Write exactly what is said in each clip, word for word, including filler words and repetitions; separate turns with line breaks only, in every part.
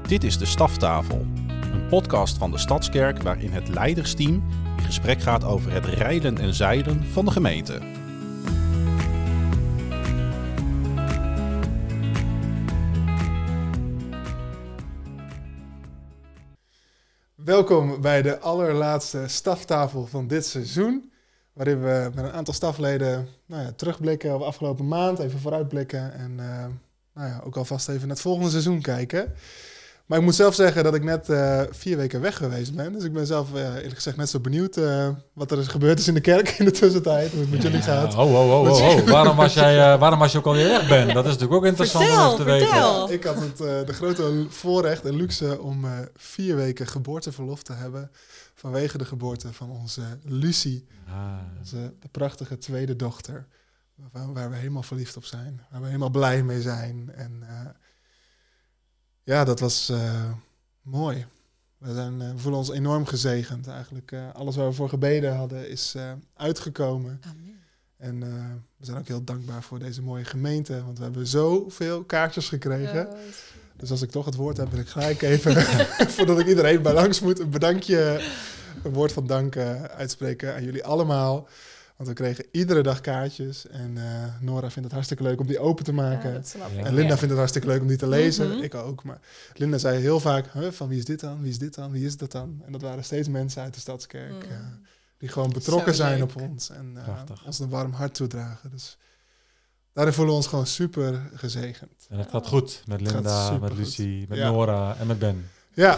Dit is de Staftafel, een podcast van de Stadskerk waarin het leidersteam in gesprek gaat over het rijden en zeilen van de gemeente.
Welkom bij de allerlaatste staftafel van dit seizoen, waarin we met een aantal stafleden nou ja, terugblikken op de afgelopen maand, even vooruitblikken en uh, nou ja, ook alvast even naar het volgende seizoen kijken. Maar ik moet zelf zeggen dat ik net uh, vier weken weg geweest ben, dus ik ben zelf uh, eerlijk gezegd net zo benieuwd uh, wat er is gebeurd is in de kerk in de tussentijd, hoe het met ja, jullie gaat.
Oh, oh, oh, oh, oh. Waarom was jij, uh, waarom was je ook alweer weg bent? Dat is natuurlijk ook interessant
vertel,
om even te weten.
Vertel.
Ik had het, uh, de grote voorrecht en luxe om uh, vier weken geboorteverlof te hebben vanwege de geboorte van onze Lucie, ah. onze de prachtige tweede dochter, waar, waar we helemaal verliefd op zijn, waar we helemaal blij mee zijn. En uh, ja, dat was uh, mooi. We, zijn, uh, we voelen ons enorm gezegend eigenlijk. Uh, alles waar we voor gebeden hadden is uh, uitgekomen. Amen. En uh, we zijn ook heel dankbaar voor deze mooie gemeente, want we hebben zoveel kaartjes gekregen. Ja, dus als ik toch het woord heb, wil ik gelijk even, voordat ik iedereen bij langs moet, een bedankje, een woord van dank uh, uitspreken aan jullie allemaal. Want we kregen iedere dag kaartjes en uh, Nora vindt het hartstikke leuk om die open te maken. Ja, dat snap ik. En Linda ja. vindt het hartstikke leuk om die te lezen. Mm-hmm. Ik ook, maar Linda zei heel vaak, huh, van wie is dit dan, wie is dit dan, wie is dat dan? En dat waren steeds mensen uit de Stadskerk mm. uh, die gewoon betrokken Zo zijn leuk. op ons en uh, ons een warm hart toedragen. Dus daarin voelen we ons gewoon super gezegend.
En het gaat goed met Linda, met Lucie, met ja. Nora en met Ben.
Ja,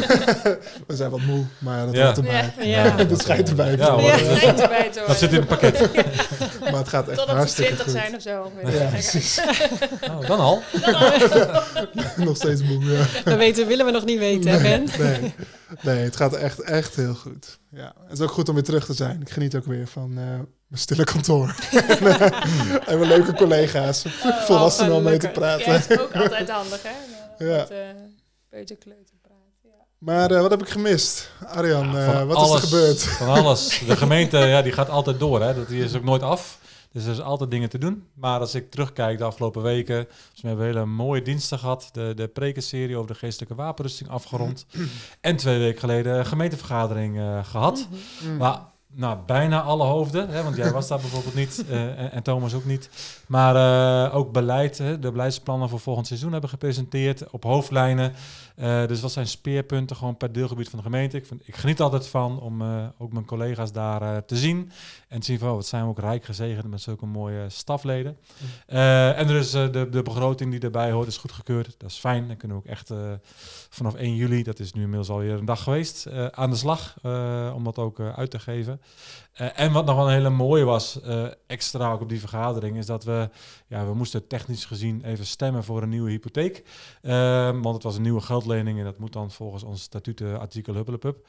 we zijn wat moe, maar dat hoort ja. erbij. Ja. Ja. Dat schijnt erbij.
Ja,
ja, dat, schijnt erbij
dat, dat zit in het pakket.
Ja. Maar het gaat echt
Totdat
hartstikke goed.
Totdat ze twintig zijn of zo.
Ja, precies.
Oh, dan al?
Dan al.
Nog steeds moe, ja.
Dat weten, willen we nog niet weten, hè Ben?
Nee, nee, het gaat echt, echt heel goed. Ja. Het is ook goed om weer terug te zijn. Ik geniet ook weer van uh, mijn stille kantoor. en, uh, en mijn leuke collega's. Oh, volwassenen om mee te praten.
Ja, dat is ook altijd handig, hè? Ja. Met, uh, peuterkleuter.
Maar uh, wat heb ik gemist? Arjan, ja, uh, wat alles, is er gebeurd?
Van alles. De gemeente ja, die gaat altijd door. Hè? Dat die is ook nooit af. Dus er is altijd dingen te doen. Maar als ik terugkijk de afgelopen weken, dus we hebben hele mooie diensten gehad. De, de prekenserie over de geestelijke wapenrusting afgerond. En twee weken geleden een gemeentevergadering uh, gehad. Mm-hmm. Maar nou, bijna alle hoofden, hè, want jij was daar bijvoorbeeld niet uh, en, en Thomas ook niet. Maar uh, ook beleid, hè, de beleidsplannen voor volgend seizoen hebben gepresenteerd op hoofdlijnen. Uh, dus wat zijn speerpunten gewoon per deelgebied van de gemeente. Ik, vind, ik geniet altijd van om uh, ook mijn collega's daar uh, te zien. En te zien van, oh, wat zijn we ook rijk gezegend met zulke mooie stafleden. Uh, en er is uh, de, de begroting die erbij hoort, is goedgekeurd. Dat is fijn. Dan kunnen we ook echt uh, vanaf één juli, dat is nu inmiddels alweer een dag geweest, uh, aan de slag. Uh, om dat ook uh, uit te geven. Uh, en wat nog wel een hele mooie was, uh, extra ook op die vergadering, is dat we, ja, we moesten technisch gezien even stemmen voor een nieuwe hypotheek. Uh, want het was een nieuwe geldlening en dat moet dan volgens ons statuten artikel huppelepup.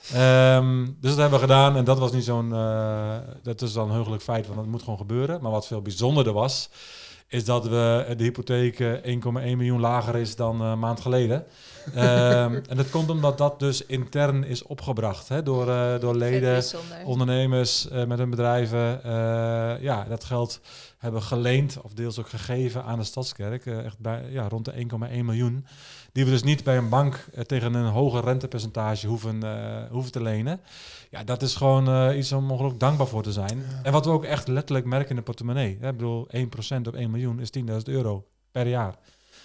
Um, dus dat hebben we gedaan en dat was niet zo'n, uh, dat is dan een heugelijk feit, want dat moet gewoon gebeuren. Maar wat veel bijzonderder was, is dat we de hypotheek één komma één miljoen lager is dan een maand geleden. um, en dat komt omdat dat dus intern is opgebracht hè, door, uh, door leden, ondernemers uh, met hun bedrijven. Uh, ja, dat geld hebben geleend of deels ook gegeven aan de Stadskerk. Uh, echt bij, ja, rond de één komma één miljoen. Die we dus niet bij een bank uh, tegen een hoger rentepercentage hoeven, uh, hoeven te lenen. Ja, dat is gewoon uh, iets om ongelooflijk dankbaar voor te zijn. Ja. En wat we ook echt letterlijk merken in de portemonnee. Hè? Ik bedoel, één procent op één miljoen is tienduizend euro per jaar.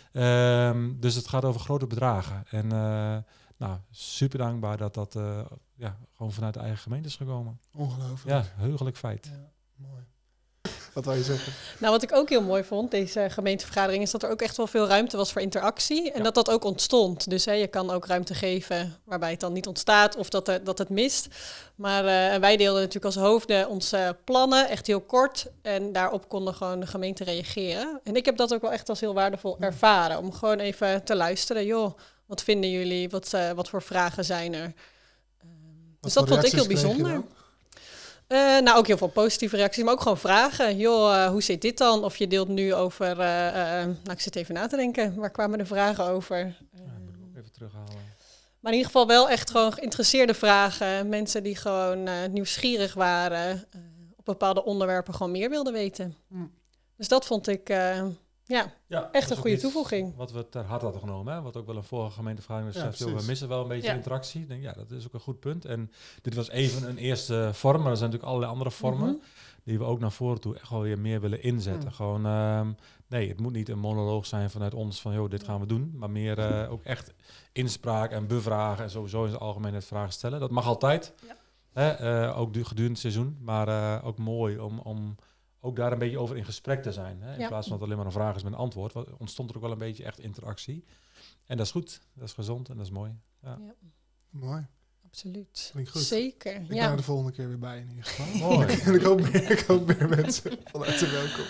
Um, dus het gaat over grote bedragen. En uh, nou, super dankbaar dat dat uh, ja, gewoon vanuit de eigen gemeente is gekomen.
Ongelooflijk.
Ja, heugelijk feit.
Ja, mooi. Wat wil je zeggen?
Nou, wat ik ook heel mooi vond, deze gemeentevergadering, is dat er ook echt wel veel ruimte was voor interactie. En ja. dat dat ook ontstond. Dus hè, je kan ook ruimte geven waarbij het dan niet ontstaat of dat, er, dat het mist. Maar uh, wij deelden natuurlijk als hoofden onze plannen, echt heel kort. En daarop konden gewoon de gemeente reageren. En ik heb dat ook wel echt als heel waardevol ervaren. Om gewoon even te luisteren. Joh, wat vinden jullie? Wat, uh, wat voor vragen zijn er? Uh, dus dat vond ik heel bijzonder. Uh, nou, ook heel veel positieve reacties, maar ook gewoon vragen. Joh, uh, hoe zit dit dan? Of je deelt nu over... Uh, uh, nou, ik zit even na te denken. Waar kwamen de vragen over? Uh,
ja, ik moet ook even terughalen.
Maar in ieder geval wel echt gewoon geïnteresseerde vragen. Mensen die gewoon uh, nieuwsgierig waren. Uh, op bepaalde onderwerpen gewoon meer wilden weten. Mm. Dus dat vond ik... Uh, Ja,
Ja,
echt
dat
een
is
goede
ook iets
toevoeging.
Wat we ter harte hadden genomen. Hè? Wat ook wel een vorige gemeentevergadering
Ja,
betreft. joh, we
precies.
missen wel een beetje
Ja.
interactie. Ik denk, ja, dat is ook een goed punt. En dit was even een eerste vorm. Maar er zijn natuurlijk allerlei andere vormen.
Mhm.
Die we ook naar voren toe echt wel weer meer willen inzetten.
Mm.
Gewoon, ehm, nee, het moet niet een monoloog zijn vanuit ons van, joh, dit gaan we doen. Maar meer eh, ook echt inspraak en bevragen en sowieso in het algemeen het vragen stellen. Dat mag altijd.
Ja.
Hè? eh, ook du- gedurende het seizoen. Maar eh, ook mooi om, om ook daar een beetje over in gesprek te zijn. Hè? In
Ja.
plaats van dat het alleen maar een vraag is met een antwoord. wat- Ontstond er ook wel een beetje echt interactie. En dat is goed. Dat is gezond en dat is mooi. Ja.
Ja,
Mooi.
absoluut.
Klinkt goed.
Zeker,
Ik ben
ja.
er de volgende keer weer bij in ieder geval.
Mooi.
en ik hoop, meer, ik hoop meer mensen van harte welkom.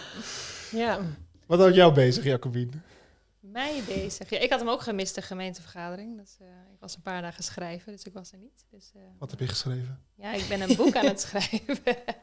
ja.
Wat houdt jou bezig, Jacobine?
Mij bezig. Ja, ik had hem ook gemist, de gemeentevergadering. Dus, uh, ik was een paar dagen schrijven, dus ik was er niet. Dus, uh,
Wat heb je geschreven?
Ja, ik ben een boek aan het schrijven.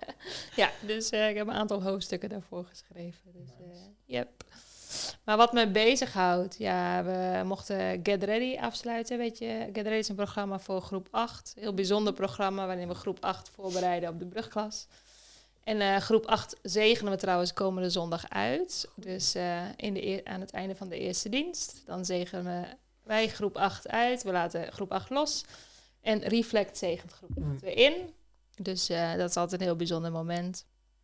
ja, dus uh, ik heb een aantal hoofdstukken daarvoor geschreven. Dus, uh, yep. Maar wat me bezighoudt, ja, we mochten Get Ready afsluiten. Weet je, Get Ready is een programma voor groep acht. Heel bijzonder programma waarin we groep acht voorbereiden op de brugklas. En uh, groep acht zegenen we trouwens komende zondag uit. Dus uh, in de e- aan het einde van de eerste dienst. Dan zegenen wij groep acht uit. We laten groep acht los. En Reflect zegent groep acht weer in. Dus uh, dat is altijd een heel bijzonder moment.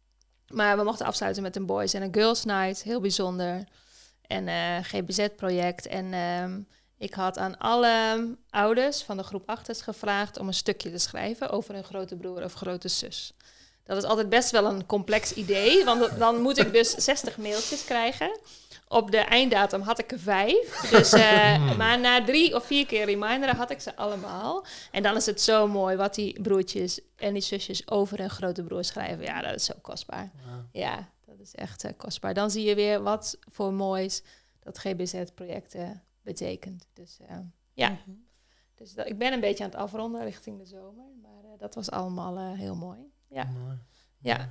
Maar we mochten afsluiten met een boys en een girls night. Heel bijzonder. En uh, G B Z-project. En um, ik had aan alle ouders van de groep achters gevraagd om een stukje te schrijven over een grote broer of grote zus. Dat is altijd best wel een complex idee, want dan moet ik dus zestig mailtjes krijgen. Op de einddatum had ik er vijf. Dus, uh, maar na drie of vier keer reminderen had ik ze allemaal. En dan is het zo mooi wat die broertjes en die zusjes over hun grote broer schrijven. Ja, dat is zo kostbaar.
Ja.
Ja, dat is echt uh, kostbaar. Dan zie je weer wat voor moois dat G B Z-project uh, betekent. Dus uh, ja,
Mhm.
dus dat, ik ben een beetje aan het afronden richting de zomer. Maar uh, dat was allemaal uh, heel mooi. Ja.
Mooi.
Ja.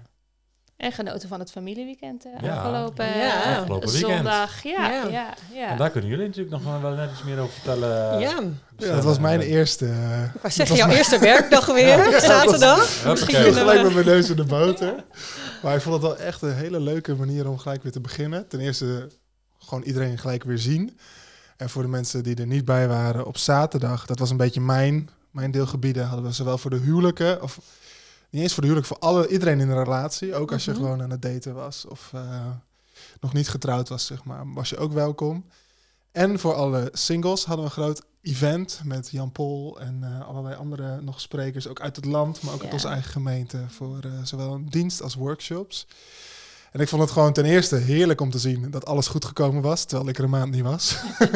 En genoten van het familieweekend uh,
Ja.
afgelopen,
Ja.
uh,
Afgelopen weekend.
zondag. Ja,
Ja.
ja. ja, ja.
En daar kunnen jullie natuurlijk nog wel net iets meer over vertellen.
Ja,
Ja, dat was mijn eerste. Uh,
ik wou zeggen, jouw eerste werkdag weer, zaterdag. Misschien
Hoppakee.
ik
kunnen
gelijk
we...
met mijn neus in de boter. Maar ik vond het wel echt een hele leuke manier om gelijk weer te beginnen. Ten eerste gewoon iedereen gelijk weer zien. En voor de mensen die er niet bij waren, op zaterdag, dat was een beetje mijn, mijn deelgebieden, hadden we zowel voor de huwelijken, of niet eens voor de huwelijk, voor alle, iedereen in een relatie. Ook als je
Mhm.
gewoon aan het daten was of uh, nog niet getrouwd was, zeg maar, was je ook welkom. En voor alle singles hadden we een groot event met Jan Pol en uh, allerlei andere nog sprekers, ook uit het land, maar ook
Ja.
uit onze eigen gemeente, voor uh, zowel een dienst als workshops. En ik vond het gewoon ten eerste heerlijk om te zien dat alles goed gekomen was, terwijl ik er een maand niet was.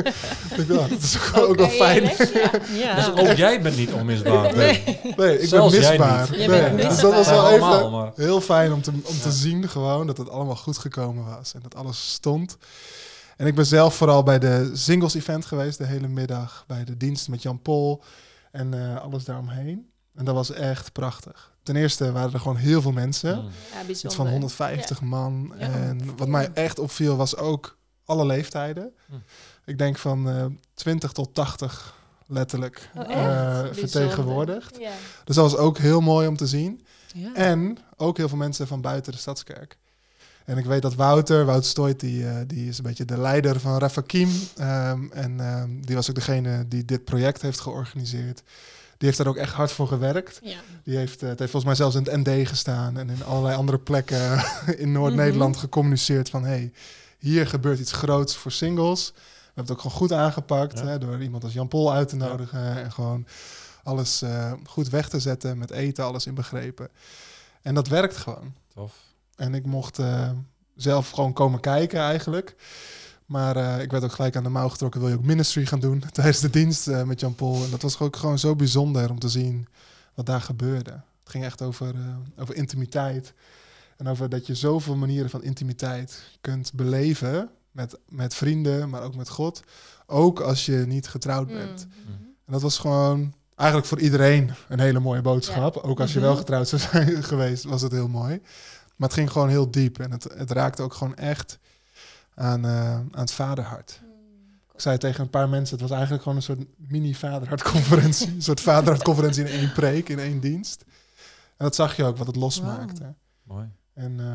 ik dacht, dat is ook, ook wel
Oké,
fijn.
les, ja.
Ja.
Dus ook jij bent niet onmisbaar.
Nee, nee, ik
Zelfs
ben
jij
misbaar.
niet.
Je
Nee,
bent
dus dat was
misbaar.
wel even
Allemaal, maar-
heel fijn om te, om te
Ja.
zien gewoon dat het allemaal goed gekomen was en dat alles stond. En ik ben zelf vooral bij de singles event geweest de hele middag, bij de dienst met Jan Pol en uh, alles daaromheen. En dat was echt prachtig. Ten eerste waren er gewoon heel veel mensen.
Mm.
Ja,
Iets
bijzonder.
van honderdvijftig man.
Ja.
En wat mij echt opviel was ook alle leeftijden.
Hm.
Ik denk van uh, twintig tot tachtig letterlijk
Oh, echt?
uh,
Bijzonder.
vertegenwoordigd.
Ja.
Dus dat was ook heel mooi om te zien.
Ja.
En ook heel veel mensen van buiten de Stadskerk. En ik weet dat Wouter, Wouter Stoit, die, uh, die is een beetje de leider van Rafakim. Um, en um, die was ook degene die dit project heeft georganiseerd. Die heeft daar ook echt hard voor gewerkt.
Ja.
Die heeft, uh, het heeft volgens mij zelfs in het N D gestaan en in allerlei andere plekken in Noord-Nederland
Mhm.
gecommuniceerd van hey, hier gebeurt iets groots voor singles. We hebben het ook gewoon goed aangepakt
Ja.
hè, door iemand als Jan Pol uit te nodigen en gewoon alles uh, goed weg te zetten met eten, alles inbegrepen. En dat werkt gewoon.
Tof.
En ik mocht uh, zelf gewoon komen kijken eigenlijk. Maar uh, ik werd ook gelijk aan de mouw getrokken. Wil je ook ministry gaan doen tijdens de dienst uh, met Jan Pol? En dat was ook gewoon zo bijzonder om te zien wat daar gebeurde. Het ging echt over, uh, over intimiteit. En over dat je zoveel manieren van intimiteit kunt beleven. Met, met vrienden, maar ook met God. Ook als je niet getrouwd bent.
Mm.
En dat was gewoon eigenlijk voor iedereen een hele mooie boodschap.
Ja.
Ook als je
Mhm.
wel getrouwd zou zijn geweest, was het heel mooi. Maar het ging gewoon heel diep. En het, het raakte ook gewoon echt aan, uh, aan het vaderhart. Ik zei tegen een paar mensen, het was eigenlijk gewoon een soort mini-vaderhartconferentie. een soort vaderhartconferentie in één preek, in één dienst. En dat zag je ook, wat het losmaakte.
Mooi.
En um,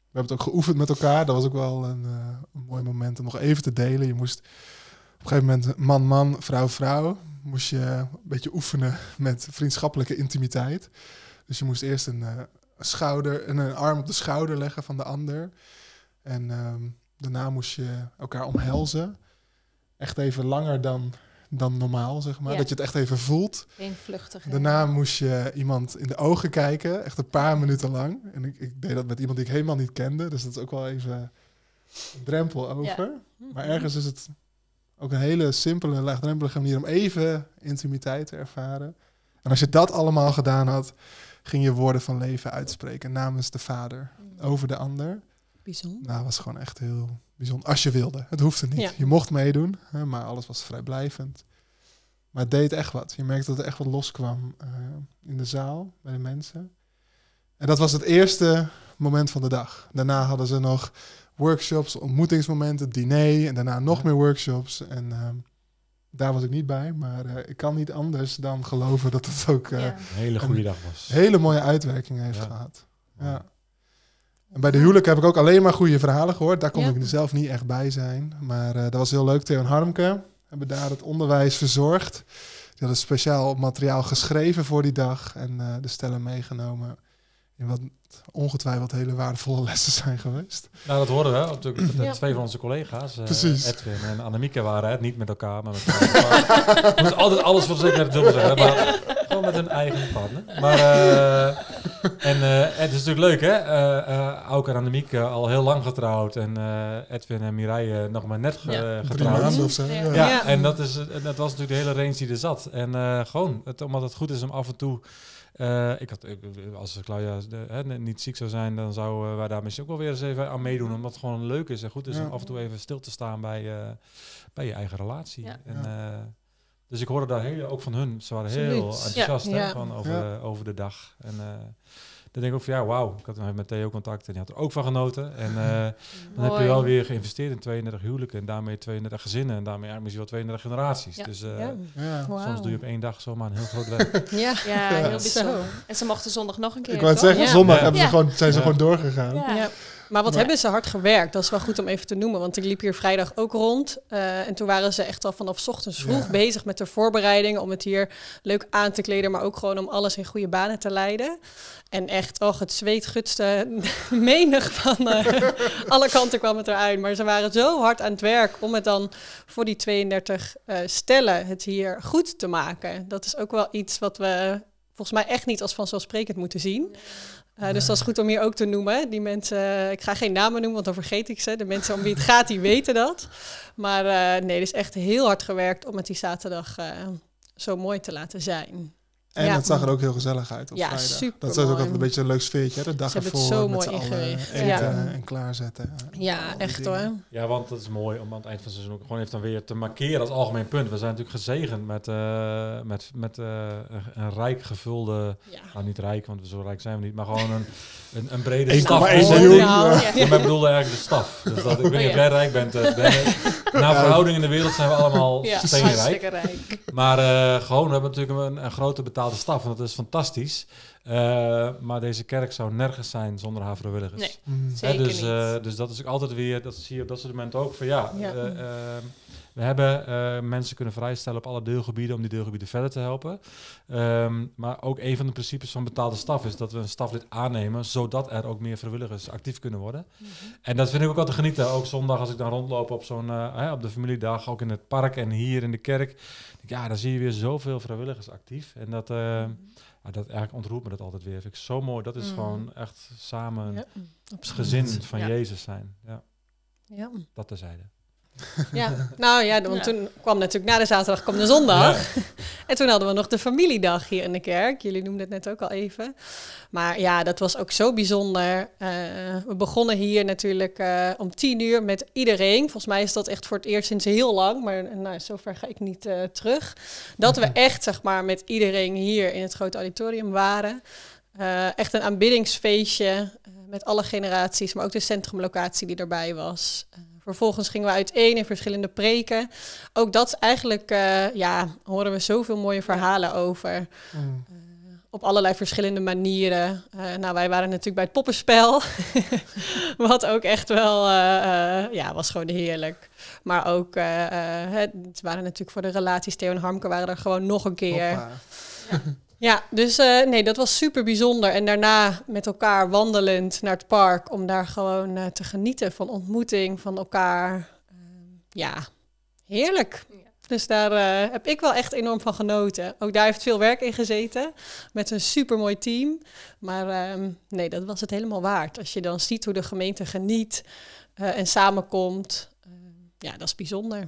We hebben het ook geoefend met elkaar. Dat was ook wel een, uh, een mooi moment om nog even te delen. Je moest op een gegeven moment man-man, vrouw-vrouw. Moest je een beetje oefenen met vriendschappelijke intimiteit. Dus je moest eerst een, uh, een schouder en een arm op de schouder leggen van de ander. En um, daarna moest je elkaar omhelzen. Echt even langer dan, dan normaal, zeg maar.
Ja.
Dat je het echt even voelt.
Geen vluchtige.
Daarna moest je iemand in de ogen kijken. Echt een paar minuten lang. En ik, ik deed dat met iemand die ik helemaal niet kende. Dus dat is ook wel even een drempel over.
Ja.
Maar ergens is het ook een hele simpele, laagdrempelige manier om even intimiteit te ervaren. En als je dat allemaal gedaan had, ging je woorden van leven uitspreken namens de Vader over de ander.
Bijzonder.
Nou, was gewoon echt heel bijzonder. Als je wilde. Het hoefde niet.
Ja.
Je mocht meedoen, hè, maar alles was vrijblijvend. Maar het deed echt wat. Je merkte dat er echt wat loskwam uh, in de zaal, bij de mensen. En dat was het eerste moment van de dag. Daarna hadden ze nog workshops, ontmoetingsmomenten, diner en daarna nog meer workshops. En uh, daar was ik niet bij, maar uh, ik kan niet anders dan geloven dat het ook uh,
Ja.
Een hele goede dag was.
een hele mooie uitwerking heeft
Ja.
gehad. Ja. En bij de huwelijk heb ik ook alleen maar goede verhalen gehoord. Daar kon
Ja.
ik zelf niet echt bij zijn. Maar uh, dat was heel leuk. Theo en Harmke hebben daar het onderwijs verzorgd. Die hadden speciaal materiaal geschreven voor die dag. En uh, de stellen meegenomen. In wat ongetwijfeld hele waardevolle lessen zijn geweest.
Nou, dat hoorden we. Natuurlijk, de
Ja.
twee van onze collega's, uh,
Precies.
Edwin en Annemieke, waren het niet met elkaar, maar met elkaar. Je moet altijd alles voor zeker dubbel zeggen, maar gewoon met hun eigen partner. Maar, uh, en uh, het is natuurlijk leuk, hè? Uh, uh, Auke en Annemieke al heel lang getrouwd en uh, Edwin en Mireille nog maar net ge-
Ja.
Drie
getrouwd.
maanden of zo.
Ja.
Ja.
Ja,
Ja.
en dat, is, en dat was natuurlijk de hele range die er zat. En uh, gewoon, het, omdat het goed is om af en toe... Uh, ik had, ik, als Claudia de, hè, niet ziek zou zijn, dan zouden uh, wij daar misschien ook wel weer eens even aan meedoen. Omdat het gewoon leuk is en goed is
Ja.
om af en toe even stil te staan bij, uh, bij je eigen relatie.
Ja.
En,
Ja.
uh, dus ik hoorde daar heel, ook van hun, ze waren heel
Absoluut.
enthousiast
Ja.
hè,
Ja.
gewoon over,
Ja.
uh, over de dag. En uh, dan denk ik ook van ja, wauw. Ik had nog even met Theo contact en die had er ook van genoten. En uh, dan heb je wel weer geïnvesteerd in tweeëndertig huwelijken en daarmee tweeëndertig gezinnen en daarmee eigenlijk misschien wel tweeëndertig generaties.
Ja.
Dus uh,
Ja.
Ja.
Wauw.
soms doe je op één dag zomaar een heel groot werk.
Ja.
Ja, heel
Ja.
bijzonder.
Zo.
En ze mochten zondag nog een keer,
Ik wou het
toch?
zeggen,
Ja.
zondag
Ja.
hebben ze
Ja.
gewoon, zijn ze
Ja.
gewoon doorgegaan.
Ja.
Ja. Maar wat
Maar-
hebben ze hard gewerkt? Dat is wel goed om even te noemen. Want ik liep hier vrijdag ook rond. Uh, en toen waren ze echt al vanaf 's ochtends vroeg
Ja.
bezig met de voorbereidingen. Om het hier leuk aan te kleden. Maar ook gewoon om alles in goede banen te leiden. En echt, och, het zweet gutste menig van uh, alle kanten kwam het eruit. Maar ze waren zo hard aan het werk om het dan voor die tweeëndertig uh, stellen het hier goed te maken. Dat is ook wel iets wat we volgens mij echt niet als vanzelfsprekend moeten zien. Uh, dus dat is goed om hier ook te noemen. Die mensen, ik ga geen namen noemen, want dan vergeet ik ze. De mensen om wie het gaat, die weten dat. Maar uh, nee, er is echt heel hard gewerkt om het die zaterdag uh, zo mooi te laten zijn.
En
Ja.
het zag er ook heel gezellig uit op
Ja,
vrijdag.
supermooi.
Dat is ook altijd een beetje een leuk sfeertje. Hè? De dag
Ze hebben
ervoor
het zo
met
mooi
z'n allen
ingericht.
eten
Ja.
en klaarzetten.
Ja,
Al die
echt
dingen.
hoor.
Ja, want het is mooi om aan het eind van het seizoen ook gewoon even dan weer te markeren als algemeen punt. We zijn natuurlijk gezegend met, uh, met, met uh, een, een rijk gevulde,
Ja.
nou niet rijk, want zo rijk zijn we niet, maar gewoon een, een, een brede
één
staf.
komma één
bezetting.
miljoen.
Nou,
Ja.
ja.
Ja, maar ik bedoelde eigenlijk de staf. Dus dat, ik weet niet of
ja.
jij rijk bent. Uh, ben, naar verhouding in de wereld zijn we allemaal
Ja,
steenrijk.
hartstikke rijk.
Maar uh, gewoon, we hebben natuurlijk een, een grote betaalde staf en dat is fantastisch. Uh, maar deze kerk zou nergens zijn zonder haar vrijwilligers.
Nee.
Mm.
Zeker
Hè, dus,
niet.
uh, dus dat is ook altijd weer, dat zie je op dat soort momenten ook van ja,
Ja.
uh, uh, we hebben uh, mensen kunnen vrijstellen op alle deelgebieden om die deelgebieden verder te helpen. Um, maar ook een van de principes van betaalde staf is dat we een staflid aannemen, zodat er ook meer vrijwilligers actief kunnen worden.
Mhm.
En dat vind ik ook altijd genieten. Ook zondag als ik dan rondloop op zo'n uh, hè, op de familiedag, ook in het park en hier in de kerk. Denk ik, ja, dan zie je weer zoveel vrijwilligers actief. En dat, uh, ja, dat eigenlijk ontroert me dat altijd weer. Vind ik zo mooi. Dat is
Mhm.
gewoon echt samen
Ja,
het
absoluut.
gezin van
Ja.
Jezus zijn. Ja,
Ja.
dat terzijde.
Ja, nou ja, want
Ja.
toen kwam natuurlijk na de zaterdag kwam de zondag. En toen hadden we nog de familiedag hier in de kerk. Jullie noemden het net ook al even. Maar ja, dat was ook zo bijzonder. Uh, we begonnen hier natuurlijk uh, om tien uur met iedereen. Volgens mij is dat echt voor het eerst sinds heel lang. Maar nou, zover ga ik niet uh, terug. Dat we echt, zeg maar, met iedereen hier in het grote auditorium waren. Uh, echt een aanbiddingsfeestje uh, met alle generaties. Maar ook de centrumlocatie die erbij was. Uh, Vervolgens gingen we uiteen in verschillende preken. Ook dat eigenlijk, uh, ja, horen we zoveel mooie verhalen over.
Mm.
Uh, op allerlei verschillende manieren. Uh, nou, wij waren natuurlijk bij het poppenspel. Wat ook echt wel, uh, uh, ja, was gewoon heerlijk. Maar ook, uh, uh, het waren natuurlijk voor de relaties, Theo en Harmke waren er gewoon nog een keer.
Hoppa.
Ja.
Ja, dus uh, nee, dat was super bijzonder. En daarna met elkaar wandelend naar het park om daar gewoon uh, te genieten van ontmoeting, van elkaar. Uh, ja, heerlijk.
Ja.
Dus daar uh, heb ik wel echt enorm van genoten. Ook daar heeft veel werk in gezeten, met een supermooi team. Maar um, nee, dat was het helemaal waard. Als je dan ziet hoe de gemeente geniet uh, en samenkomt, uh, ja, dat is bijzonder.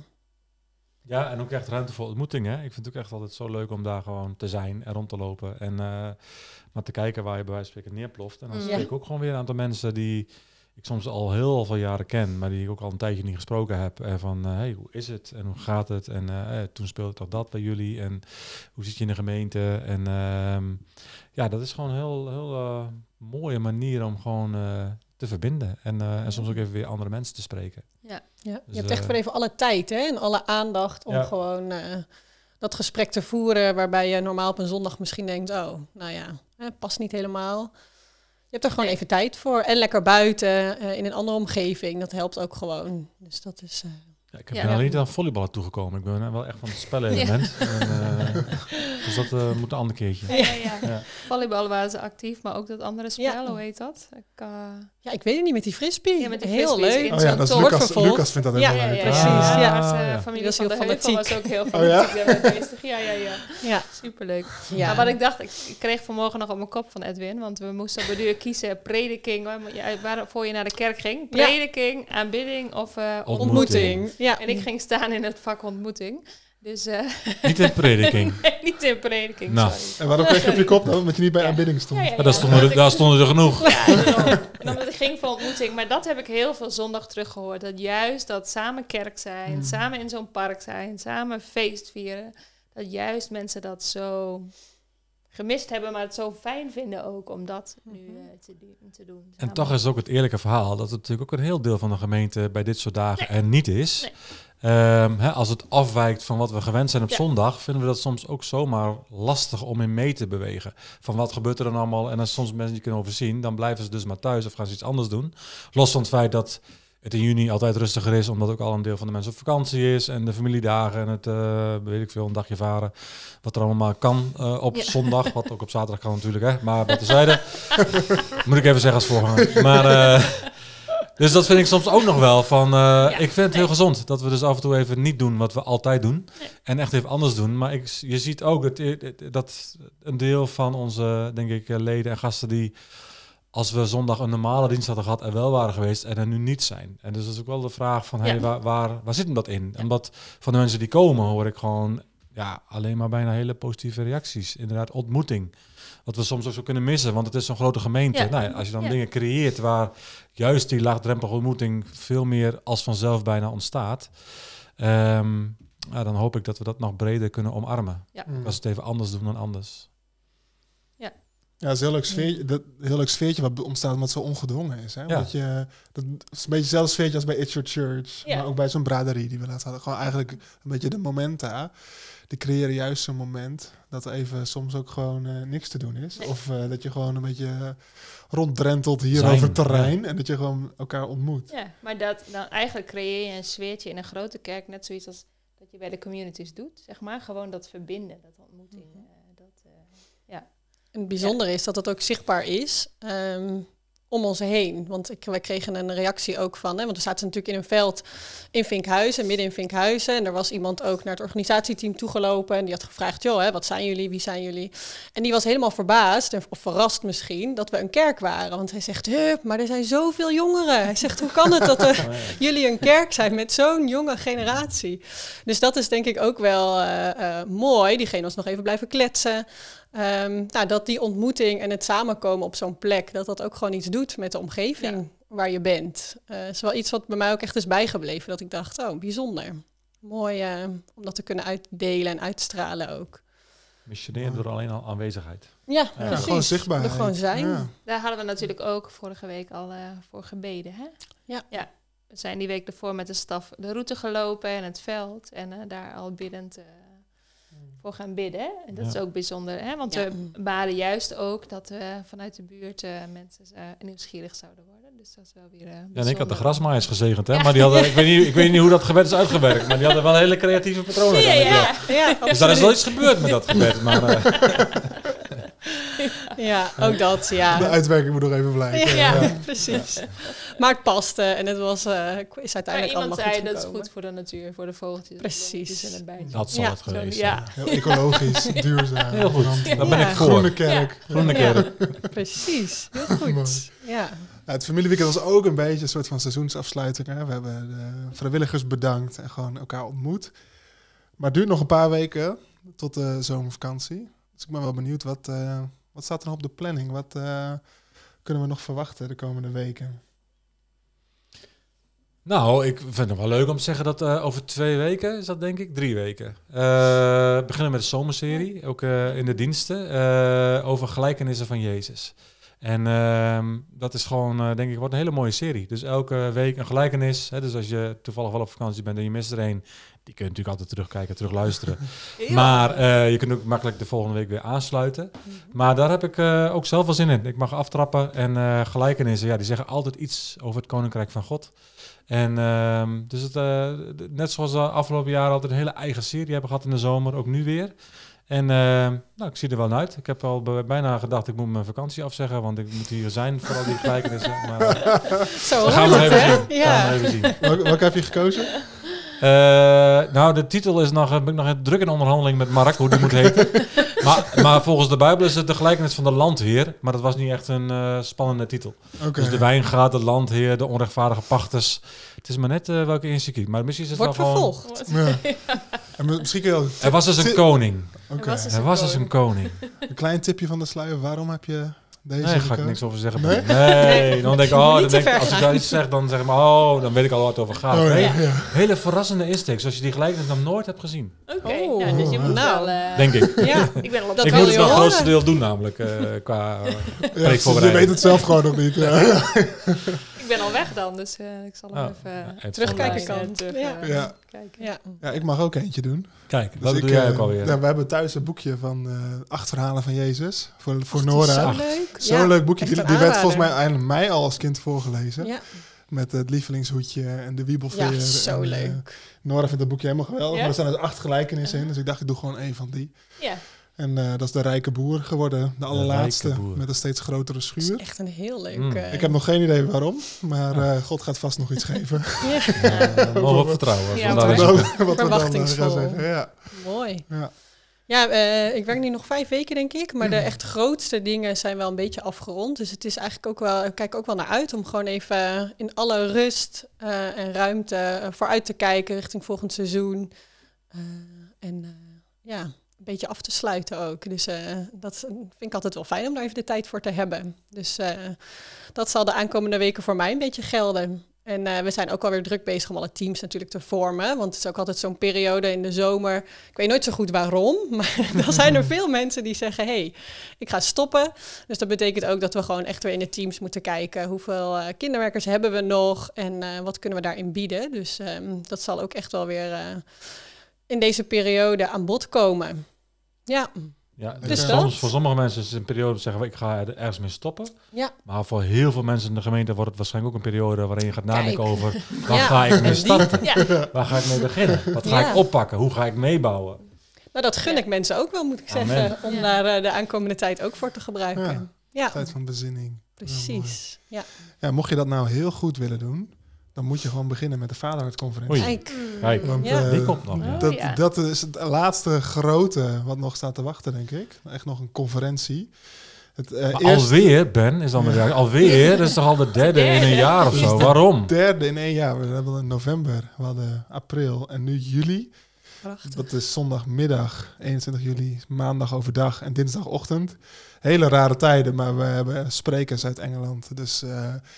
Ja, en ook echt ruimte voor ontmoetingen. Ik vind het ook echt altijd zo leuk om daar gewoon te zijn en rond te lopen. En uh, maar te kijken waar je bij wijze van spreken neerploft. En dan
Ja.
spreek ik ook gewoon weer een aantal mensen die ik soms al heel veel jaren ken, maar die ik ook al een tijdje niet gesproken heb. En van, uh, hey, hoe is het? En hoe gaat het? En uh, eh, toen speelde toch dat bij jullie? En hoe zit je in de gemeente? En uh, ja, dat is gewoon een heel, heel uh, mooie manier om gewoon uh, te verbinden. En, uh, en soms ook even weer andere mensen te spreken.
Ja.
Ja,
Dus,
je hebt
uh,
echt voor even alle tijd hè, en alle aandacht om
Ja.
gewoon uh, dat gesprek te voeren, waarbij je normaal op een zondag misschien denkt, oh, nou ja, hè, past niet helemaal. Je hebt er gewoon
Nee.
even tijd voor. En lekker buiten, uh, in een andere omgeving. Dat helpt ook gewoon. Dus dat is... Uh,
Ja, ik heb
Ja.
ben alleen niet aan volleyballen toegekomen. Ik ben wel echt van het spelelement. Ja. En, uh, dus dat uh, moet een ander keertje.
Ja, ja, ja.
Ja.
Volleybal waren ze actief, maar ook dat andere spel,
Ja.
hoe heet dat? Ik, uh,
ja, ik weet het niet, met die frisbee.
Ja, met die
Heel
frisbees
leuk.
in
Oh ja,
zo'n
dat is
tocht
Lucas.
vervolgd.
Lucas vindt dat
Ja,
helemaal
ja,
leuk.
ja,
precies,
ja.
ja.
Was, uh,
Ja.
familie
Die was
van
heel
de Heuvel
fanatiek.
was ook heel
Oh ja?
fanatiek daarmee bezig. Ja, ja, ja.
Ja.
Superleuk.
Ja.
Maar wat ik dacht, ik, ik kreeg vanmorgen nog op mijn kop van Edwin, want we moesten op de deur kiezen, prediking, waar, ja, waarvoor je naar de kerk ging.
Ja.
Prediking, aanbidding of uh, ontmoeting.
Ontmoeting. Ja.
En ik ging staan in het vak ontmoeting. Dus uh,
Niet in prediking.
niet in prediking,
Nou.
sorry.
En waarom kreeg je op je kop dan? Omdat je niet bij
Ja.
aanbidding stond.
Ja, ja,
Ja, daar, stonden er, daar stonden er genoeg.
Ja, daarom. En omdat ik ging voor ontmoeting. Maar dat heb ik heel veel zondag teruggehoord. Dat juist dat samen kerk zijn,
Mm.
samen in zo'n park zijn, samen feest vieren. Dat juist mensen dat zo gemist hebben, maar het zo fijn vinden ook om dat nu uh, te, do- te doen.
En
samen.
toch is het ook het eerlijke verhaal dat het natuurlijk ook een heel deel van de gemeente bij dit soort dagen er niet is.
Nee.
Ehm, hè, als het afwijkt van wat we gewend zijn op
Ja.
zondag, vinden we dat soms ook zomaar lastig om in mee te bewegen. Van wat gebeurt er dan allemaal? En als soms mensen niet kunnen overzien, dan blijven ze dus maar thuis of gaan ze iets anders doen. Los van het feit dat het in juni altijd rustiger is, omdat ook al een deel van de mensen op vakantie is en de familiedagen en het, uh, weet ik veel, een dagje varen. Wat er allemaal kan uh, op
Ja.
zondag, wat ook op zaterdag kan natuurlijk, hè. Maar dat terzijde, moet ik even zeggen als voorganger. Maar, uh, dus dat vind ik soms ook nog wel van, uh,
Ja,
ik vind het
nee.
heel gezond dat we dus af en toe even niet doen wat we altijd doen.
Nee.
En echt even anders doen. Maar ik, je ziet ook dat, dat een deel van onze, denk ik, leden en gasten die, als we zondag een normale dienst hadden gehad, er wel waren geweest en er nu niet zijn. En dus dat is ook wel de vraag van, hey,
Ja.
waar, waar, waar zit hem dat in?
Ja.
Omdat van de mensen die komen, hoor ik gewoon ja, alleen maar bijna hele positieve reacties. Inderdaad, ontmoeting. Wat we soms ook zo kunnen missen, want het is zo'n grote gemeente.
Ja.
Nou ja, als je dan
Ja.
dingen creëert waar juist die laagdrempelige ontmoeting veel meer als vanzelf bijna ontstaat, um, ja, dan hoop ik dat we dat nog breder kunnen omarmen.
Ja.
Mm.
Als we het even anders doen dan anders.
Ja, dat is een heel leuk sfeertje, dat, heel leuk sfeertje wat ontstaat omdat het zo ongedwongen is. Hè?
Ja.
Dat je, dat is een beetje hetzelfde sfeertje als bij It's Your Church.
Ja.
Maar ook bij zo'n braderie die we laatst hadden. Gewoon eigenlijk een beetje de momenta. Die creëren juist zo'n moment dat er even soms ook gewoon uh, niks te doen is.
Nee.
Of uh, dat je gewoon een beetje uh, ronddrentelt hier
Zijn,
over het terrein.
ja.
En dat je gewoon elkaar ontmoet.
Ja, maar dat, dan eigenlijk creëer je een sfeertje in een grote kerk, net zoiets als dat je bij de communities doet, zeg maar. Gewoon dat verbinden, dat ontmoeting. Uh, dat, uh, ja.
En het bijzondere is dat het ook zichtbaar is um, om ons heen. Want ik, wij kregen een reactie ook van, hè, want we zaten natuurlijk in een veld in Vinkhuizen, midden in Vinkhuizen. En er was iemand ook naar het organisatieteam toegelopen en die had gevraagd, joh, hè, wat zijn jullie, wie zijn jullie? En die was helemaal verbaasd, of verrast misschien, dat we een kerk waren. Want hij zegt, hup, maar er zijn zoveel jongeren. Hij zegt, hoe kan het dat er, jullie een kerk zijn met zo'n jonge generatie? Dus dat is denk ik ook wel uh, uh, mooi. Diegene was nog even blijven kletsen. Um, nou, dat die ontmoeting en het samenkomen op zo'n plek, dat dat ook gewoon iets doet met de omgeving ja. waar je bent. Het uh, is wel iets wat bij mij ook echt is bijgebleven, dat ik dacht, oh, bijzonder. Mooi uh, om dat te kunnen uitdelen en uitstralen ook.
Missioneren door alleen al aanwezigheid.
Ja,
Ja,
precies.
gewoon zichtbaarheid.
Er gewoon zijn.
Ja.
Daar hadden we natuurlijk ook vorige week al uh, voor gebeden, hè?
Ja.
Ja. We zijn die week ervoor met de staf de route gelopen en het veld. En uh, daar al biddend uh, voor gaan bidden. En dat
Ja.
is ook bijzonder, hè? Want
Ja.
we baden juist ook dat we vanuit de buurt uh, mensen uh, nieuwsgierig zouden worden. Dus dat is wel weer uh,
Ja, en ik had de
bijzonder.
grasmaaiers gezegend, hè?
Ja.
Maar die hadden, ik weet, niet, ik weet niet hoe dat gebed is uitgewerkt, maar die hadden wel hele creatieve patronen.
Ja, ja.
Ja,
Dus daar is wel iets gebeurd met dat gebed. Maar, uh,
ja, ook dat, ja.
De uitwerking moet nog even blijken.
Ja.
Ja, precies. Maar het paste en het was, uh, is
Maar
uiteindelijk
iemand
allemaal
zei,
goed
dat is
gekomen.
goed voor de natuur, voor de vogeltjes.
Precies.
De bloemetjes en een bijtje.
dat zal
Ja.
het geweest
Zo,
zijn.
ja.
Heel ecologisch, duurzaam.
Heel goed,
verantwoord.
daar ben
Ja.
ik voor.
Groene kerk.
Groene
Ja.
kerk.
Precies, heel
Mooi.
goed. Ja.
Ja, het familieweekend was ook een beetje een soort van seizoensafsluiting. Hè. We hebben de vrijwilligers bedankt en gewoon elkaar ontmoet. Maar het duurt nog een paar weken tot de zomervakantie. Dus ik ben wel benieuwd, wat, uh, wat staat er nog op de planning? Wat uh, kunnen we nog verwachten de komende weken?
Nou, ik vind het wel leuk om te zeggen dat uh, over twee weken, is dat denk ik, drie weken. Uh, we beginnen met de zomerserie, ook uh, in de diensten, uh, over gelijkenissen van Jezus. En uh, dat is gewoon, uh, denk ik, wordt een hele mooie serie. Dus elke week een gelijkenis. Hè, dus als je toevallig wel op vakantie bent en je mist er een, die kun je natuurlijk altijd terugkijken, terugluisteren.
Ja.
Maar uh, je kunt ook makkelijk de volgende week weer aansluiten.
Mhm.
Maar daar heb ik uh, ook zelf wel zin in. Ik mag aftrappen en uh, gelijkenissen, ja, die zeggen altijd iets over het Koninkrijk van God. En uh, dus het, uh, net zoals de afgelopen jaren altijd een hele eigen serie hebben gehad in de zomer, ook nu weer. En uh, nou, ik zie er wel naar uit. Ik heb al b- bijna gedacht, ik moet mijn vakantie afzeggen, want ik moet hier zijn voor al die gelijkenissen. Maar uh,
Zo
we gaan
hoort
we
het,
even
hè?
zien. We
Ja.
gaan we even zien.
Welke, welke heb je gekozen?
Uh, nou, de titel is nog, ben ik nog druk in onderhandeling met Mark, hoe die moet heten. maar, maar volgens de Bijbel is het de gelijkenis van de landheer. Maar dat was niet echt een uh, spannende titel.
Okay.
Dus de wijngaard, de landheer, de onrechtvaardige pachters. Het is maar net uh, welke instituut. Maar misschien is het
Wordt
wel gewoon...
vervolgd.
Ja. En misschien kun je ook...
Er was dus een koning.
Okay.
Er was dus
Er was dus een koning.
Een klein tipje van de sluier. Waarom heb je deze
Nee, daar ga ik
gekozen?
niks over zeggen.
Nee?
Nee, dan denk ik, oh,
Niet
dan
te
denk ik,
ver
als ik
gaan.
daar iets zeg, dan zeg ik maar, oh, dan weet ik al waar het over gaat.
Oh, ja.
Nee,
Ja.
hele verrassende insteek, zoals je die gelijkenis nog nooit hebt gezien.
Oké,
Oh.
nou, dus je moet
Nou.
wel... uh,
Denk ik.
Ja,
Ik ben al op
Dat
ik
wil
moet
je
het wel het
horen.
grootste deel doen namelijk, uh, qua uh,
Ja, je
preekvoorbereiding.
weet het zelf gewoon nog niet. Ja,
Ik ben al weg dan, dus uh, ik zal hem
Oh,
even
ja, het
terugkijken
online,
kan.
uh, terug,
Ja.
uh,
Ja.
kijken.
ja.
ja, ik mag ook eentje doen.
Kijk,
Dus
dat
ik,
doe jij
eh,
ook alweer.
Ja, we hebben thuis een boekje van uh, acht verhalen van Jezus. Voor, voor
Ach, die is
Nora.
Zo leuk.
Zo'n
Ja,
leuk boekje.
echt
Die,
een
die werd volgens mij
aanrader.
eigenlijk mij al als kind voorgelezen.
Ja,
Met het lievelingshoedje en de wiebelveer.
ja zo
en, uh,
leuk.
Nora vindt dat boekje helemaal geweldig.
Ja?
Maar er staan dus acht gelijkenissen in. Dus ik dacht, ik doe gewoon één van die.
Ja,
En uh, dat is de rijke boer geworden. De allerlaatste.
Rijke Boer.
Met een steeds grotere
Dat
schuur.
is echt een heel leuk...
Mm.
eh,
Ik heb nog geen idee waarom. Maar uh, God gaat vast nog iets geven.
ja,
Ja, mogen we op vertrouwen. als we
Ja,
daar
maar-
eens
Wat
op-
we dan, uh,
Verwachtingsvol.
gaan zeggen. Ja.
mooi.
Ja.
Ja, eh, ik werk nu nog vijf weken, denk ik. Maar de
Mm.
echt grootste dingen zijn wel een beetje afgerond. Dus het is eigenlijk ook wel... Ik kijk ook wel naar uit om gewoon even in alle rust eh, en ruimte eh, vooruit te kijken richting volgend seizoen. Uh, en uh, ja, een beetje af te sluiten ook. Dus uh, dat vind ik altijd wel fijn om daar even de tijd voor te hebben. Dus uh, dat zal de aankomende weken voor mij een beetje gelden. En uh, we zijn ook alweer druk bezig om alle teams natuurlijk te vormen. Want het is ook altijd zo'n periode in de zomer. Ik weet nooit zo goed waarom. Maar dan zijn er veel mensen die zeggen... hé, hey, ik ga stoppen. Dus dat betekent ook dat we gewoon echt weer in de teams moeten kijken. Hoeveel uh, kinderwerkers hebben we nog? En uh, wat kunnen we daarin bieden? Dus um, dat zal ook echt wel weer uh, in deze periode aan bod komen. Ja,
Ja,
Dus
dus
dat?
soms, voor sommige mensen is het een periode dat zeggen we, ik ga er ergens mee stoppen.
ja.
Maar voor heel veel mensen in de gemeente wordt het waarschijnlijk ook een periode waarin je gaat nadenken
Kijk.
over waar
Ja,
ga ik mee
die-
starten?
ja.
Waar ga ik mee beginnen? Wat ga
Ja.
ik oppakken? Hoe ga ik meebouwen?
Nou, dat gun
Ja.
ik mensen ook wel, moet ik
Amen.
zeggen. Om
Ja.
daar uh, de aankomende tijd ook voor te gebruiken.
Ja.
Ja, ja
Tijd van bezinning.
precies. Ja.
Ja, mocht je dat nou heel goed willen doen, dan moet je gewoon beginnen met de Vaderhartconferentie.
Oei.
Kijk.
Kijk,
Want,
Ja.
eh,
die komt nog. Ja.
Oh,
dat,
ja.
dat is het laatste grote wat nog staat te wachten, denk ik. Echt nog een conferentie. Het uh,
Maar
eerst
alweer, Ben, is dan de reactie. Alweer? Dat is toch al de derde in een jaar of zo? Waarom?
derde in één jaar. We hebben in november, we hadden april en nu juli.
Prachtig.
Dat is zondagmiddag, eenentwintig juli, maandag overdag en dinsdagochtend. Hele rare tijden, maar we hebben sprekers uit Engeland. Dus uh,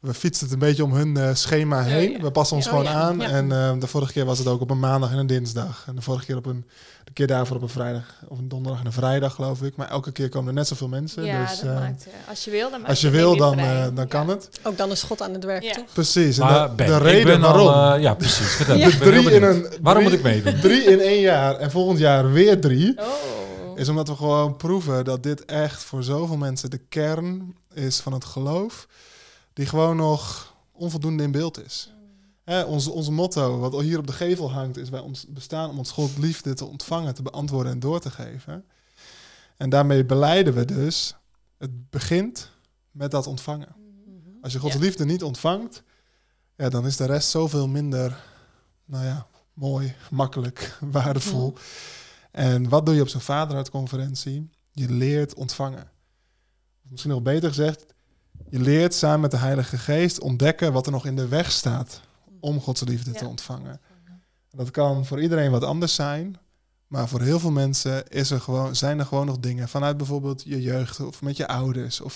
we fietsen het een beetje om hun uh, schema heen.
ja.
We passen ons
Ja,
gewoon
oh ja.
aan.
Ja.
En uh, de vorige keer was het ook op een maandag en een dinsdag. En de vorige keer op een, de keer daarvoor op een vrijdag of een donderdag en een vrijdag, geloof ik. Maar elke keer komen er net zoveel mensen.
Ja,
dus,
dat
uh,
maakt, uh, als je wil, dan maak
als je
het
wil,
weer
dan,
vrij.
uh, dan
Ja.
kan het.
Ook dan is God aan het werk,
Ja.
toch?
Precies. En
Maar
de,
Ben,
de
ik
reden
ben
waarom.
Al, uh, ja, precies. Vertel.
Ja.
Ik ben heel
Drie in
benieuwd.
een,
Waarom
drie-
moet ik meedoen?
Drie in één jaar en volgend jaar weer drie.
Oh.
Is omdat we gewoon proeven dat dit echt voor zoveel mensen de kern is van het geloof. Die gewoon nog onvoldoende in beeld is. Hè, ons, ons motto, wat hier op de gevel hangt, is wij ons bestaan om ons God liefde te ontvangen, te beantwoorden en door te geven. En daarmee belijden we dus, het begint met dat ontvangen. Als je Gods
Ja.
liefde niet ontvangt, ja, dan is de rest zoveel minder, nou ja, mooi, makkelijk, waardevol. En wat doe je op zo'n vaderhartconferentie? Je leert ontvangen. Misschien nog beter gezegd, je leert samen met de Heilige Geest ontdekken wat er nog in de weg staat om Gods liefde
Ja.
te ontvangen. Dat kan voor iedereen wat anders zijn, maar voor heel veel mensen is er gewoon, zijn er gewoon nog dingen vanuit bijvoorbeeld je jeugd of met je ouders of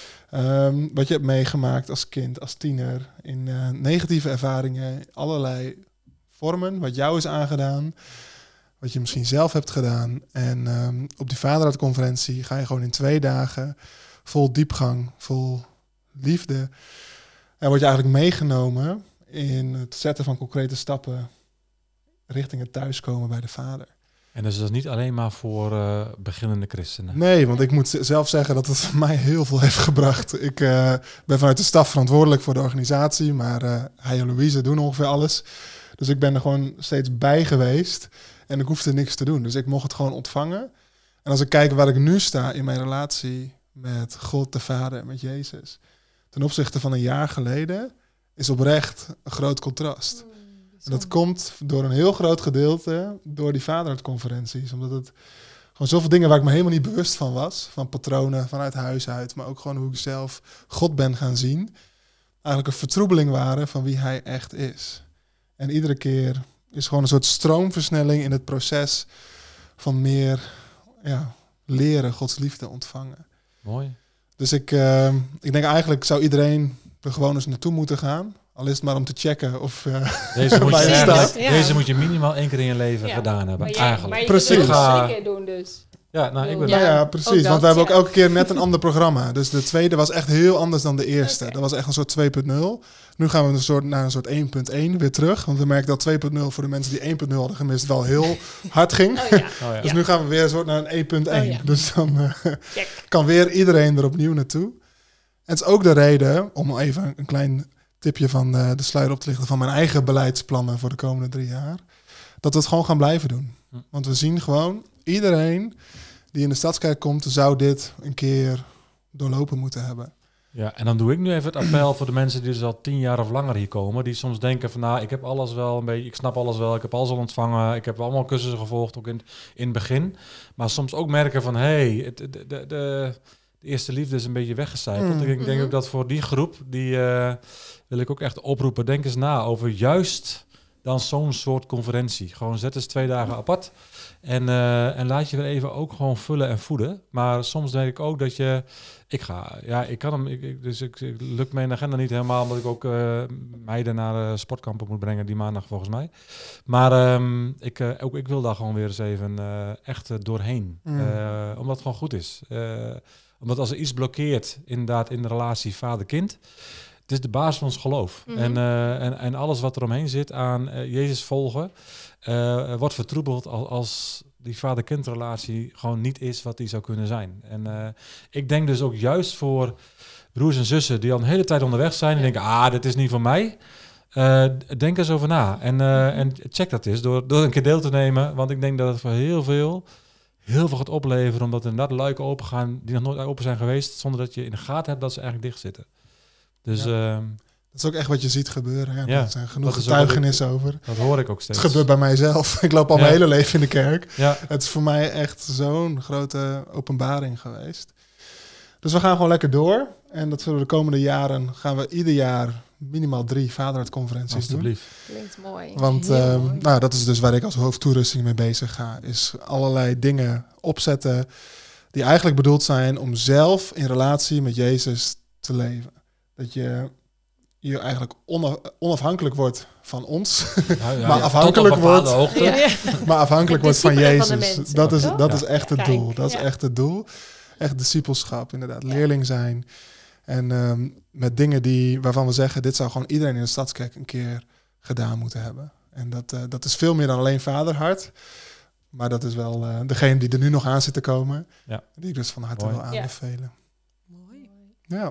um, wat je hebt meegemaakt als kind, als tiener, in uh, negatieve ervaringen, allerlei vormen, wat jou is aangedaan, wat je misschien zelf hebt gedaan. En um, op die vaderhartconferentie ga je gewoon in twee dagen vol diepgang, vol liefde. En word je eigenlijk meegenomen in het zetten van concrete stappen richting het thuiskomen bij de Vader.
En dus dat is niet alleen maar voor uh, beginnende christenen.
Nee, want ik moet z- zelf zeggen dat het voor mij heel veel heeft gebracht. Ik uh, ben vanuit de staf verantwoordelijk voor de organisatie, maar uh, hij en Louise doen ongeveer alles. Dus ik ben er gewoon steeds bij geweest en ik hoefde niks te doen. Dus ik mocht het gewoon ontvangen. En als ik kijk waar ik nu sta in mijn relatie met God de Vader, met Jezus, ten opzichte van een jaar geleden, is oprecht een groot contrast. En dat komt door een heel groot gedeelte door die vaderhartconferenties. Omdat het gewoon zoveel dingen waar ik me helemaal niet bewust van was. Van patronen vanuit huis uit. Maar ook gewoon hoe ik zelf God ben gaan zien. Eigenlijk een vertroebeling waren van wie hij echt is. En iedere keer is gewoon een soort stroomversnelling in het proces van meer ja, leren Gods liefde ontvangen.
Mooi.
Dus ik, uh, ik denk eigenlijk zou iedereen er gewoon eens naartoe moeten gaan. Al is het maar om te checken of uh,
Deze moet, je
waar je
ergens-
staat.
Ja.
deze moet je minimaal één keer in je leven
Ja.
gedaan hebben.
Maar, jij,
eigenlijk.
maar je
Precies.
kunt het nog
Ga-
drie keer doen dus.
Ja, nou, ik ben
Nou
Ja,
ja,
ook
precies.
dat,
Want we hebben ook
ja.
elke keer net een ander programma. Dus de tweede was echt heel anders dan de eerste.
Oké.
Dat was echt een soort twee punt nul. Nu gaan we een soort, naar een soort één punt één weer terug. Want we merken dat twee punt nul voor de mensen die één punt nul hadden gemist wel heel hard ging.
Oh ja,
Oh, ja.
Dus nu gaan we weer een soort naar een één punt één.
Oh ja.
Dus dan uh,
check.
kan weer iedereen er opnieuw naartoe. En het is ook de reden, om even een klein tipje van de, de sluier op te lichten, van mijn eigen beleidsplannen voor de komende drie jaar, dat we het gewoon gaan blijven doen.
Hm.
Want we zien gewoon, iedereen die in de Stadskerk komt, zou dit een keer doorlopen moeten hebben.
Ja, en dan doe ik nu even het appel voor de mensen die dus al tien jaar of langer hier komen. Die soms denken van, nou, ik heb alles wel een beetje, ik snap alles wel, ik heb alles al ontvangen, ik heb allemaal cursussen gevolgd, ook in, in het begin. Maar soms ook merken van, hé, hey, de, de, de, de eerste liefde is een beetje weggecijpeld.
Mm.
Ik denk, denk ook dat voor die groep, die uh, wil ik ook echt oproepen, denk eens na over juist dan zo'n soort conferentie. Gewoon zet eens twee dagen apart. En, uh, en laat je weer even ook gewoon vullen en voeden. Maar soms denk ik ook dat je... Ik ga... Ja, ik kan hem... Ik, ik, dus ik, ik lukt mijn agenda niet helemaal... omdat ik ook uh, meiden naar uh, sportkampen moet brengen... die maandag volgens mij. Maar um, ik, uh, ook ik wil daar gewoon weer eens even uh, echt uh, doorheen.
Mm.
Uh, omdat het gewoon goed is. Uh, omdat als er iets blokkeert... inderdaad in de relatie vader-kind... Het is de basis van ons geloof. Mm-hmm. En, uh, en, en alles wat er omheen zit aan uh, Jezus volgen... Uh, wordt vertroebeld als, als die vader-kindrelatie gewoon niet is wat die zou kunnen zijn. En uh, ik denk dus ook juist voor broers en zussen die al een hele tijd onderweg zijn... en denken, ah, dit is niet voor mij... Uh, denk eens over na. En, uh, en check dat eens door, door een keer deel te nemen. Want ik denk dat het voor heel veel... heel veel gaat opleveren... omdat er inderdaad luiken open gaan... die nog nooit open zijn geweest... zonder dat je in de gaten hebt dat ze eigenlijk dicht zitten. Dus...
Ja.
Uh,
Dat is ook echt wat je ziet gebeuren. Ja,
Ja,
er zijn genoeg
dat is
getuigenissen over.
Dat hoor ik ook steeds.
Het gebeurt bij mijzelf. Ik loop al
Ja.
mijn hele leven in de kerk.
Ja.
Het is voor mij echt zo'n grote openbaring geweest. Dus we gaan gewoon lekker door. En dat zullen we de komende jaren... gaan we ieder jaar minimaal drie vaderhartconferenties doen.
Alsjeblieft.
Klinkt mooi.
Want
Heel
uh,
mooi.
nou, dat is dus waar ik als hoofdtoerusting mee bezig ga. Is allerlei dingen opzetten... die eigenlijk bedoeld zijn om zelf in relatie met Jezus te leven. Dat je je eigenlijk ona- onafhankelijk wordt van ons,
Ja, ja,
maar
ja,
afhankelijk
tot op een bepaalde
wordt-
hoogte.
Ja.
maar afhankelijk wordt van
Discipelen van de
Jezus.
mensen,
dat is,
toch?
dat
Ja.
is echt het
Kijk,
doel. Dat
ja.
is echt het doel. Echt discipelschap, inderdaad.
Ja.
Leerling zijn. En ehm, met dingen die, waarvan we zeggen, dit zou gewoon iedereen in de Stadskerk een keer gedaan moeten hebben. En dat, uh, dat is veel meer dan alleen vaderhart. Maar dat is wel uh, degene die er nu nog aan zit te komen.
Ja.
Die ik dus van harte
Mooi.
wil aanbevelen.
Mooi.
Ja.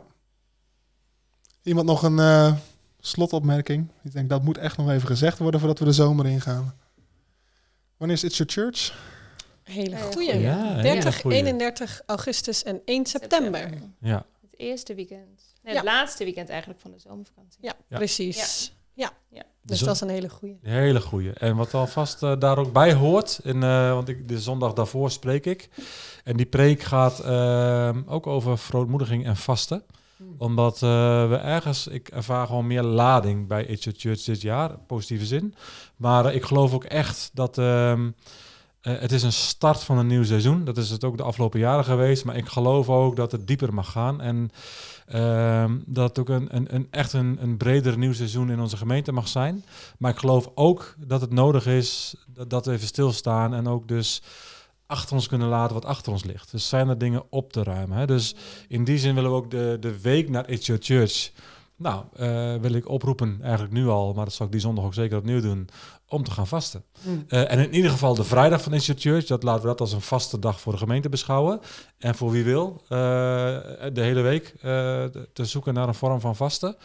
Iemand nog een uh, slotopmerking? Ik denk dat moet echt nog even gezegd worden voordat we de zomer ingaan. Wanneer is It's Your Church?
Hele
Hele
goeie.
goeie.
Ja, hele
dertig,
goeie.
eenendertig augustus en één september.
Ja.
Het eerste weekend. Nee,
Ja.
het laatste weekend eigenlijk van de zomervakantie.
Ja,
Ja.
precies. Ja.
Ja.
Dus
Zo-
dat is een hele goeie.
Een hele goeie. En wat alvast uh, daar ook bij hoort, in, uh, want ik, de zondag daarvoor spreek ik. En die preek gaat uh, ook over verootmoediging en vasten.
Hmm.
Omdat uh, we ergens, ik ervaar gewoon meer lading bij It's Your Church dit jaar, positieve zin. Maar uh, ik geloof ook echt dat uh, uh, het is een start van een nieuw seizoen. Dat is het ook de afgelopen jaren geweest. Maar ik geloof ook dat het dieper mag gaan. En uh, dat het ook een, een, een, echt een, een breder nieuw seizoen in onze gemeente mag zijn. Maar ik geloof ook dat het nodig is dat, dat we even stilstaan en ook dus achter ons kunnen laten wat achter ons ligt. Dus zijn er dingen op te ruimen. Hè? Dus in die zin willen we ook de, de week naar It's Your Church, nou, uh, wil ik oproepen, eigenlijk nu al, maar dat zal ik die zondag ook zeker opnieuw doen, om te gaan vasten.
Mm.
Uh, en in ieder geval de vrijdag van It's Your Church, dat laten we dat als een vaste dag voor de gemeente beschouwen. En voor wie wil, uh, de hele week uh, te zoeken naar een vorm van vasten.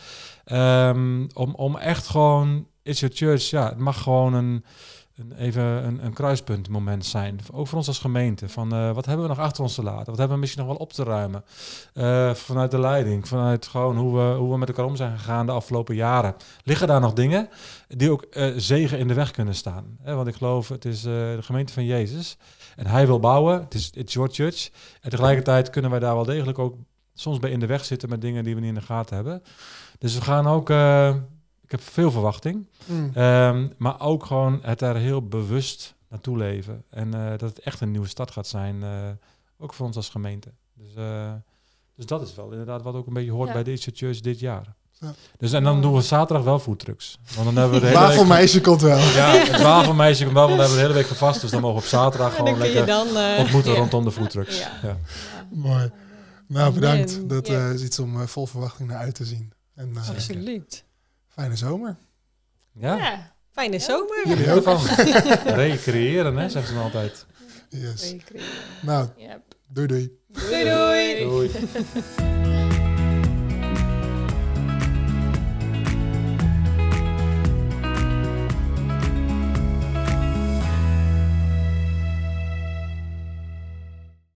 Um, om, om echt gewoon, It's Your Church, ja, het mag gewoon een, een, even een, een kruispuntmoment zijn. Ook voor ons als gemeente. Van uh, wat hebben we nog achter ons te laten? Wat hebben we misschien nog wel op te ruimen? Uh, vanuit de leiding, vanuit gewoon hoe we, hoe we met elkaar om zijn gegaan de afgelopen jaren. Liggen daar nog dingen die ook uh, zegen in de weg kunnen staan? Hè? Want ik geloof, het is uh, de gemeente van Jezus. En hij wil bouwen. Het is It's Your Church. En tegelijkertijd kunnen wij daar wel degelijk ook soms bij in de weg zitten met dingen die we niet in de gaten hebben. Dus we gaan ook... Uh, ik heb veel verwachting.
Mm.
Um, maar ook gewoon het er heel bewust naartoe leven. En uh, dat het echt een nieuwe start gaat zijn. Uh, ook voor ons als gemeente. Dus, uh, dus dat is wel inderdaad wat ook een beetje hoort
Ja.
bij de It's Your Church dit jaar.
Ja.
Dus en dan doen we zaterdag wel foodtrucks. Want dan hebben we de hele
Wafelmeisje
week...
komt wel.
Ja, het wafelmeisje komt wel, want dan hebben we de hele week gevast. Dus dan mogen we op zaterdag
En
gewoon
dan kun je
lekker
dan... eh,
ontmoeten
Ja.
rondom de foodtrucks.
Ja.
Ja.
Ja.
Mooi. Nou, bedankt.
Amen.
Dat
Ja.
uh, is iets om uh, vol verwachting naar uit te zien. En uh,
Absoluut.
fijne zomer.
Ja?
Ja.
Fijne
Ja.
zomer.
Jullie
Geniet
ook.
ervan. Recreëren, hè, zeggen ze dan altijd.
Yes.
Recreëren.
Nou,
Yep.
doei doei.
Doei doei.
Doei.